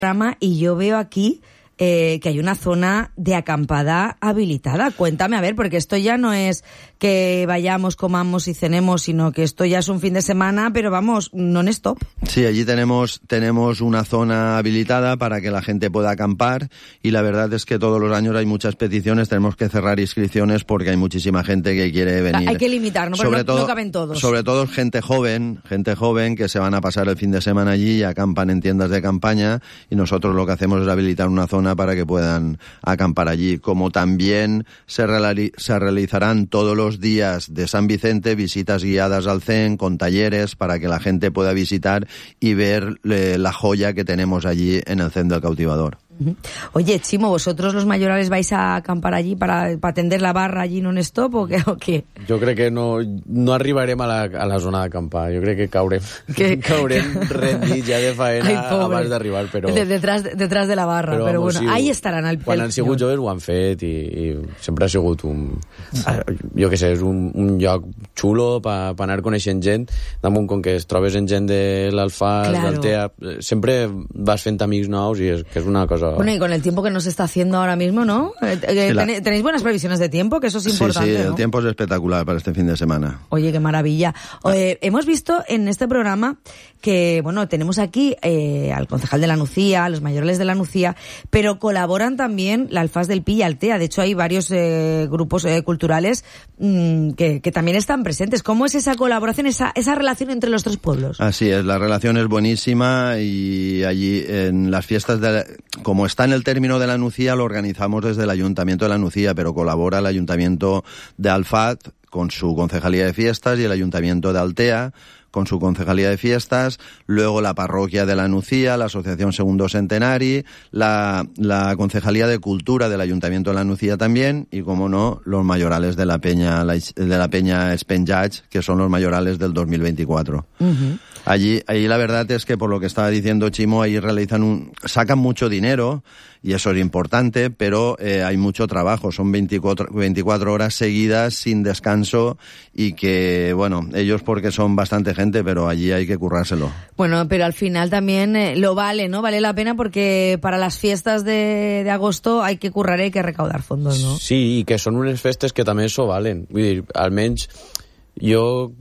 programa y yo veo aquí que hay una zona de acampada habilitada. Cuéntame, a ver, porque esto ya no es que vayamos, comamos y cenemos, sino que esto ya es un fin de semana, pero vamos, non-stop. Sí, allí tenemos una zona habilitada para que la gente pueda acampar y la verdad es que todos los años hay muchas peticiones, tenemos que cerrar inscripciones porque hay muchísima gente que quiere venir. Hay que limitar, ¿no? Porque no caben todos. Sobre todo gente joven que se van a pasar el fin de semana allí y acampan en tiendas de campaña y nosotros lo que hacemos es habilitar una zona para que puedan acampar allí. Como también se realizarán todos los días de San Vicente visitas guiadas al CEN con talleres para que la gente pueda visitar y ver la joya que tenemos allí en el CEN del Cautivador. Oye, Chimo, ¿vosotros los mayorales vais a acampar allí para atender la barra allí non-stop o què? Jo crec que no arribarem a la zona d'acampar. Jo crec que caurem rendits ja de faena abans d'arribar, però... Detrás de la barra, però bueno, sí, ahí estaran al quan han sigut joves ho han fet i sempre ha sigut jo què sé, és un lloc xulo per anar coneixent gent, damunt com que es trobes en gent de l'Alfàs, d'Altea, sempre vas fent amics nous i és una cosa... Bueno, y con el tiempo que nos está haciendo ahora mismo, ¿no? ¿Tenéis buenas previsiones de tiempo? Que eso es importante, sí, ¿no? El tiempo es espectacular para este fin de semana. Oye, qué maravilla. Hemos visto en este programa que, bueno, tenemos aquí al concejal de la Nucía, a los mayorales de la Nucía, pero colaboran también la Alfàs del Pi y Altea. De hecho, hay varios grupos culturales que también están presentes. ¿Cómo es esa colaboración, esa relación entre los tres pueblos? Así es, la relación es buenísima y allí en las fiestas como está en el término de la Nucía, lo organizamos desde el Ayuntamiento de la Nucía, pero colabora el Ayuntamiento de Alfàs con su Concejalía de Fiestas y el Ayuntamiento de Altea con su Concejalía de Fiestas, luego la Parroquia de la Nucía, la Asociación Segundo Centenari, la Concejalía de Cultura del Ayuntamiento de la Nucía también, y como no, los mayorales de la Peña Espenjats, que son los mayorales del 2024. Uh-huh. Allí la verdad es que por lo que estaba diciendo Chimo, ahí sacan mucho dinero, y eso es importante, pero hay mucho trabajo, son 24 horas seguidas sin descanso y que, bueno, ellos porque son bastante gente, pero allí hay que currárselo. Bueno, pero al final también lo vale, ¿no? Vale la pena porque para las fiestas de agosto hay que currar, hay que recaudar fondos, ¿no? Sí, i que són unes festes que també s'ho valen. Vull dir, almenys jo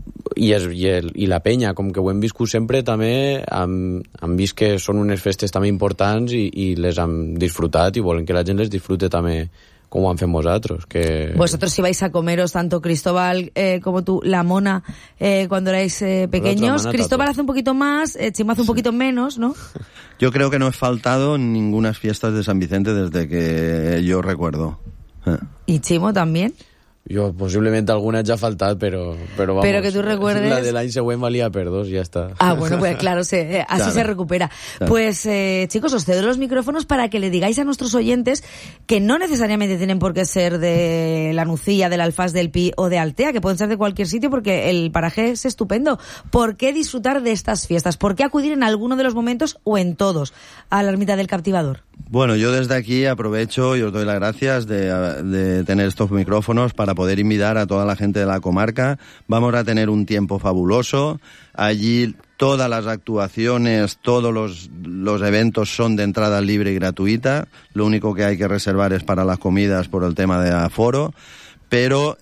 i la penya, com que ho hem viscut sempre, també hem vist que són unes festes també importants i les hem disfrutat i volen que la gent les disfrute també como han fet vosotros. Vosotros ibais a comeros, tanto Cristóbal como tú, la mona, cuando erais pequeños. Cristóbal hace un poquito más, Chimo hace un poquito menos, ¿no? Yo creo que no he faltado en ninguna fiestas de San Vicente desde que yo recuerdo. ¿Y Chimo también? Jo, possiblement alguna ja ha faltat, però vamos. Pero que tú recuerdes... La de l'any següent valia per 2, ya está. Ah, bueno, pues claro, así claro. Se recupera. Claro. Pues, chicos, os cedo los micrófonos para que le digáis a nuestros oyentes que no necesariamente tienen por qué ser de la Nucía, del Alfàs del Pi o de Altea, que pueden ser de cualquier sitio porque el paraje es estupendo. ¿Por qué disfrutar de estas fiestas? ¿Por qué acudir en alguno de los momentos o en todos a la Ermita del Captivador? Bueno, yo desde aquí aprovecho y os doy las gracias de tener estos micrófonos para poder invitar a toda la gente de la comarca. Vamos a tener un tiempo fabuloso. Allí todas las actuaciones, todos los eventos son de entrada libre y gratuita. Lo único que hay que reservar es para las comidas por el tema de aforo. Pero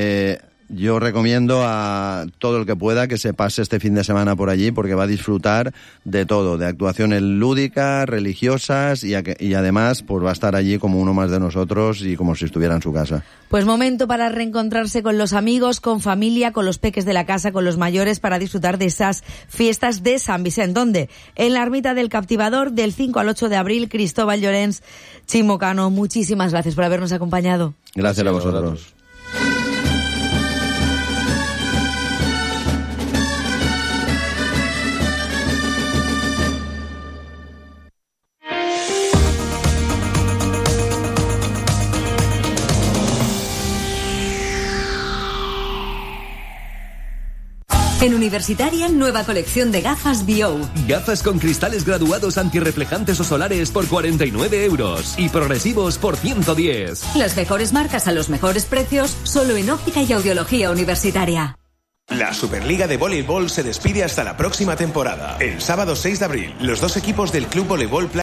yo recomiendo a todo el que pueda que se pase este fin de semana por allí porque va a disfrutar de todo, de actuaciones lúdicas, religiosas y además pues va a estar allí como uno más de nosotros y como si estuviera en su casa. Pues momento para reencontrarse con los amigos, con familia, con los peques de la casa, con los mayores para disfrutar de esas fiestas de San Vicente. ¿Dónde? En la Ermita del Captivador del 5 al 8 de abril. Cristóbal Llorens, Chimo Cano, muchísimas gracias por habernos acompañado. Gracias a vosotros. En Universitaria, nueva colección de gafas BO. Gafas con cristales graduados antirreflejantes o solares por 49 € y progresivos por 110. Las mejores marcas a los mejores precios, solo en Óptica y Audiología Universitaria. La Superliga de Voleibol se despide hasta la próxima temporada. El sábado 6 de abril, los dos equipos del Club Voleibol